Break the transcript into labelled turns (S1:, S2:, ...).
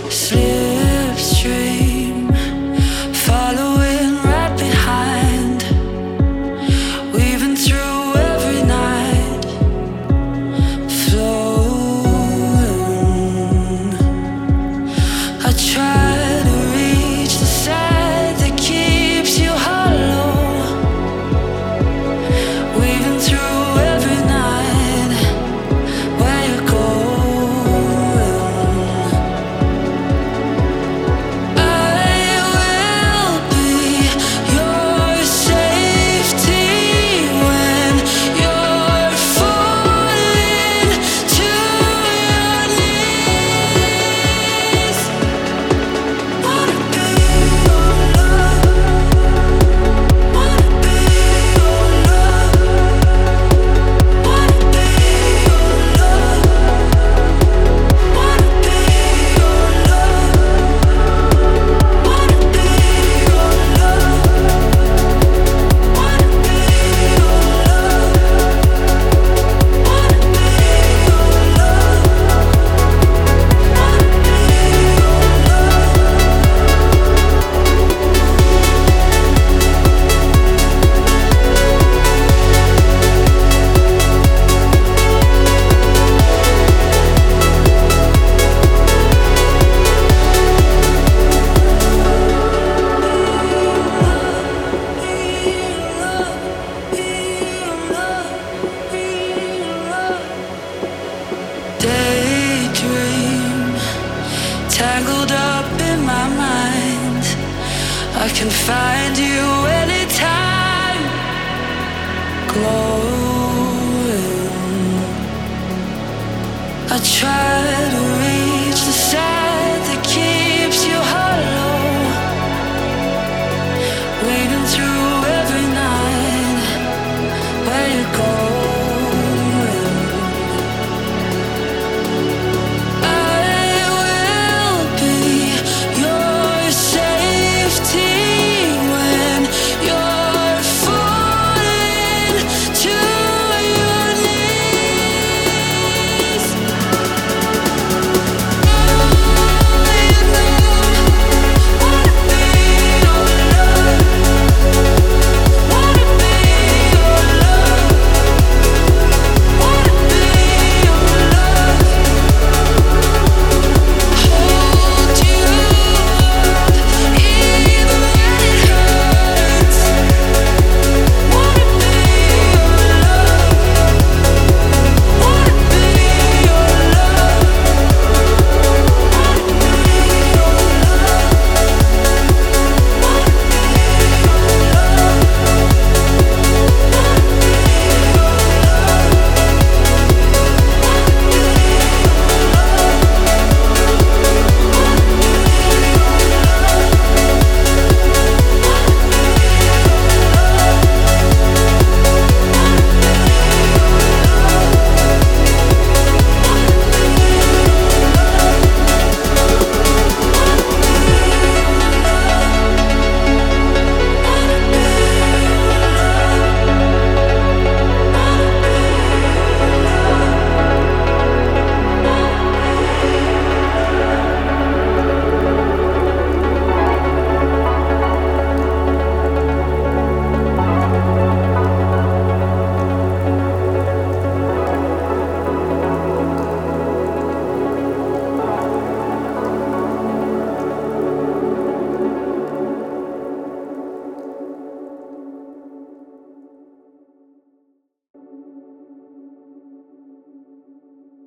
S1: Slipstream, following right behind, weaving through every night, flowing. I try to reach the side that keeps you hollow, weaving through every night. Where you going? I will be your safety when you're falling to your knees. Wanna be your love, wanna be your love, wanna be your love, wanna be your love, wanna be your love, wanna be your love, wanna be your love, daydream, tangled up in my mind. I can find you anytime, glowing. I try to reach